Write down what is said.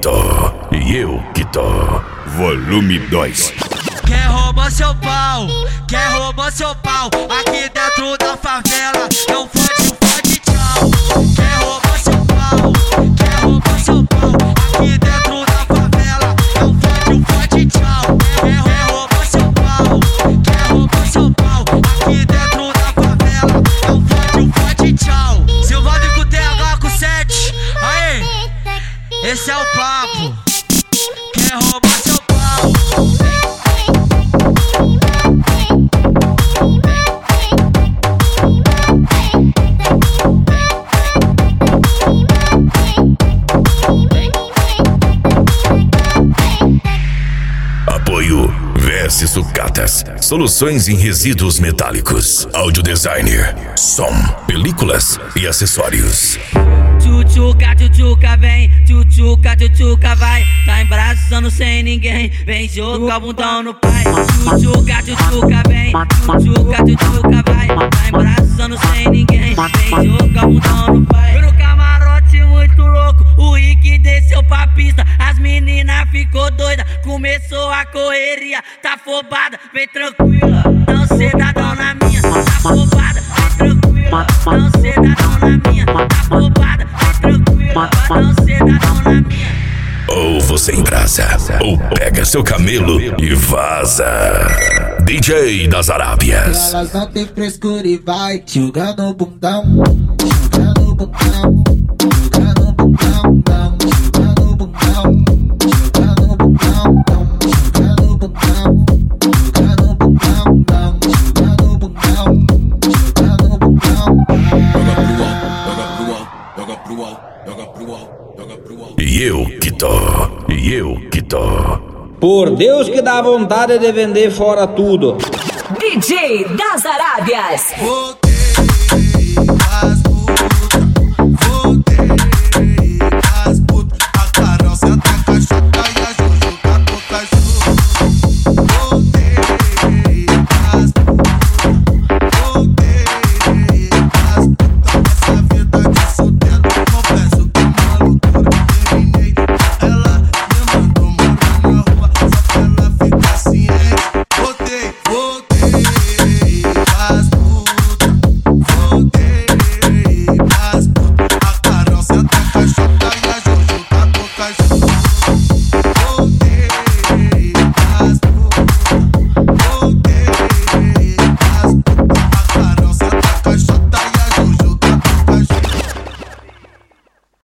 tô, e eu que tô. Volume 2. Quer roubar seu pau, quer roubar seu pau. Aqui dentro da favela é um fode tchau. Quer roubar seu pau, quer roubar seu pau. Aqui dentro da favela é um fode tchau. Quer roubar seu pau, quer roubar seu pau. Aqui dentro da favela é um fode tchau. Silvado com TH com 7, aí, esse é o papo. Quer roubar seu pau. Apoio VS Sucatas, soluções em resíduos metálicos, áudio designer, som, películas e acessórios. Tchutchuca vem, tchutchuca vai. Tá embraçando sem ninguém, vem jogar o bundão no pai. Tchutchuca vem, tchutchuca vai. Tá embraçando sem ninguém, vem jogar o bundão no pai. Eu no camarote muito louco, o Rick desceu pra pista. As meninas ficou doida, começou a correria. Tá afobada, vem tranquila, não cedadão na minha. Tá afobada, vem tranquila, não cedadão na minha. Tá afobada, vem tranquila, não cedadão na minha. Ou você embrasa, ou pega seu camelo e vaza. DJ das Arábias. Elas não tem frescura e vai jogando o bundão, jogando o bundão, jogando o bundão, jogando o bundão, jogando o bundão, jogando o bundão, jogando o bundão, jogando o bundão, jogando o bundão. Joga pro alto, joga pro alto, joga pro alto. E eu que tô, e eu que tô. Por Deus que dá vontade de vender fora tudo. DJ das Arábias.